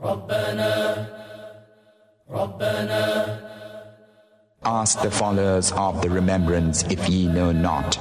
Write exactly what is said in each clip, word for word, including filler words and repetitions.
Ask the followers of the remembrance if ye know not.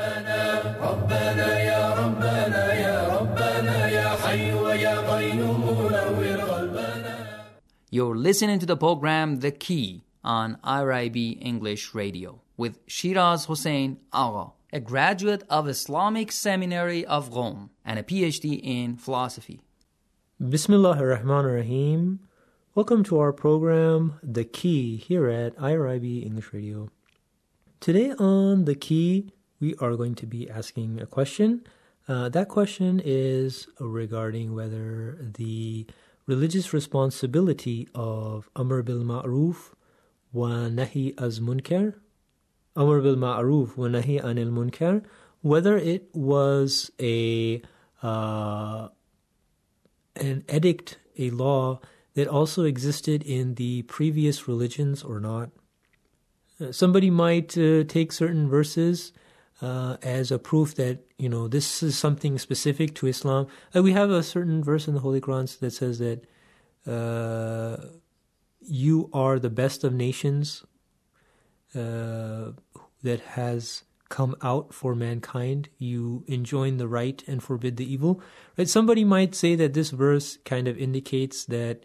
You're listening to the program The Key on I R I B English Radio with Shiraz Hussain Agha, a graduate of Islamic Seminary of Rome and a P H D in philosophy. Bismillahir Rahmanir Rahim. Welcome to our program, The Key, here at I R I B English Radio. Today on The Key, we are going to be asking a question. Uh, that question is regarding whether the religious responsibility of Amr bil Ma'ruf wa Nahi az Munkar, Amr bil Ma'ruf wa Nahi anil Munkar, whether it was a uh, an edict, a law that also existed in the previous religions or not. Uh, somebody might uh, take certain verses uh, as a proof that, you know, this is something specific to Islam. Uh, we have a certain verse in the Holy Quran that says that uh, you are the best of nations uh, that has come out for mankind. You enjoin the right and forbid the evil. Right? Somebody might say that this verse kind of indicates that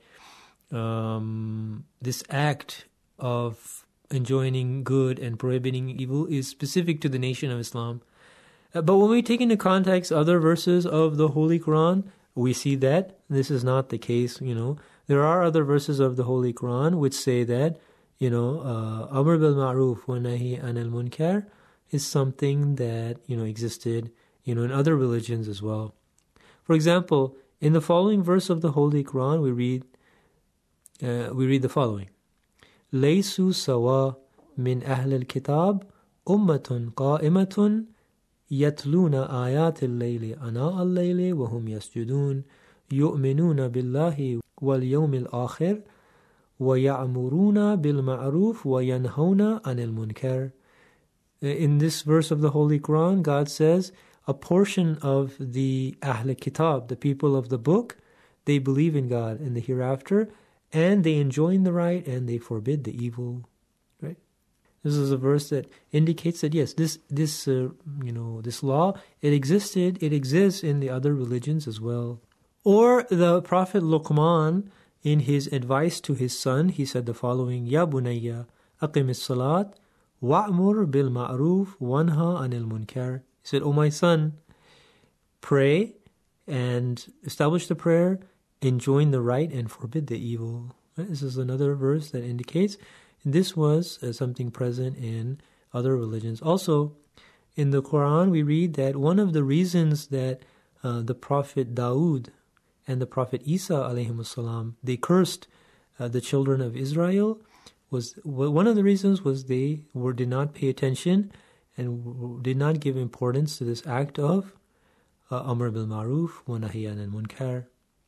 Um, this act of enjoining good and prohibiting evil is specific to the nation of Islam. Uh, but when we take into context other verses of the Holy Quran, we see that this is not the case. You know, there are other verses of the Holy Quran which say that, you know, uh, Amr bil Ma'ruf wa Nahi anil Munkar is something that, you know, existed, you know, in other religions as well. For example, in the following verse of the Holy Quran, we read, Uh, we read the following: لَيْسُوا سَوَى مِنْ أَهْلِ الْكِتَابِ أُمَّةٌ قَائِمَةٌ يَتْلُونَ آيَاتِ اللَّيْلِ أَنَاءَ اللَّيْلِ وَهُمْ يَسْجُدُونَ يُؤْمِنُونَ بِاللَّهِ وَالْيَوْمِ الْآخِرِ وَيَأْمُرُونَ بِالْمَعْرُوفِ وَيَنْهَوْنَ عَنِ الْمُنْكَرِ. In this verse of the Holy Quran, God says a portion of the Ahl Kitab, the people of the book, they believe in God and the hereafter, and they enjoin the right and they forbid the evil. Right? This is a verse that indicates that yes, this this uh, you know this law, it existed, it exists in the other religions as well. Or the Prophet Luqman, in his advice to his son, he said the following: Ya bunayya aqim as-salat wa'mur bil ma'ruf wanha anil munkar. He said, "O my son, pray and establish the prayer, enjoin the right and forbid the evil." Right? This is another verse that indicates this was uh, something present in other religions. Also, in the Quran, we read that one of the reasons that uh, the Prophet Dawood and the Prophet Isa alayhim salam, they cursed uh, the children of Israel, was one of the reasons was they were did not pay attention and did not give importance to this act of uh, Amr bil Ma'ruf wa Nahy anil Munkar.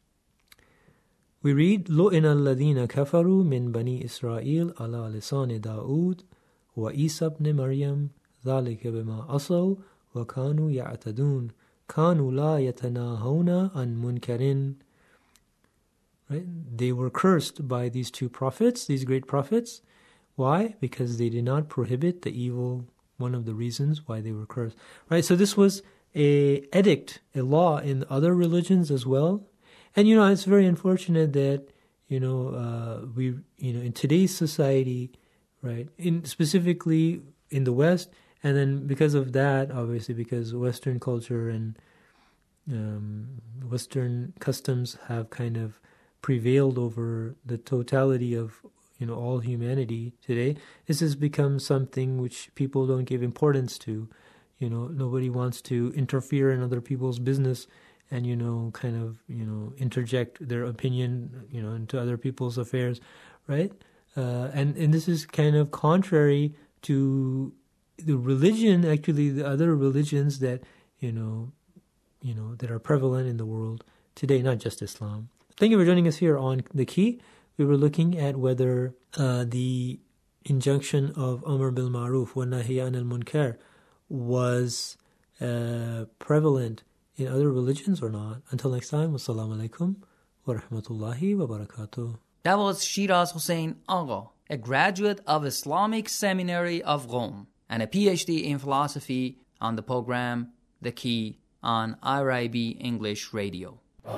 We read, لُئِنَ الَّذِينَ كَفَرُوا مِنْ بَنِي إِسْرَائِيلَ عَلَى لِسَانِ دَاوُودَ وَعِيسَى ابْنِ مَرْيَمَ ذَلِكَ بِمَا عَصَوْا وَكَانُوا يَعْتَدُونَ كَانُوا لَا يَتَنَاهَوْنَ عَنْ مُنْكَرٍ. Right? They were cursed by these two prophets, these great prophets. Why? Because they did not prohibit the evil. One of the reasons why they were cursed. Right? So this was a edict, a law in other religions as well. And, you know, it's very unfortunate that, you know, uh, we, you know, in today's society, right, in specifically in the West, and then because of that, obviously, because Western culture and um, Western customs have kind of prevailed over the totality of, you know, all humanity today, this has become something which people don't give importance to. You know, nobody wants to interfere in other people's business and, you know, kind of, you know, interject their opinion, you know, into other people's affairs, right? Uh, and, and this is kind of contrary to the religion, actually, the other religions that, you know, you know, that are prevalent in the world today, not just Islam. Thank you for joining us here on The Key. We were looking at whether uh, the injunction of Amr bil Ma'ruf wa Nahy anil Munkar was uh, prevalent in other religions or not. Until next time, wassalamu alaikum wa rahmatullahi wa barakatuh. That was Shiraz Hossein Agha, a graduate of Islamic Seminary of Rome and a P H D in philosophy on the program The Key on I R I B English Radio.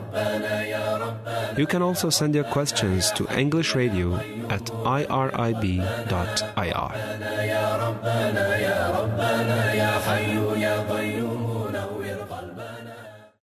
You can also send your questions to English Radio at I R I B dot I R.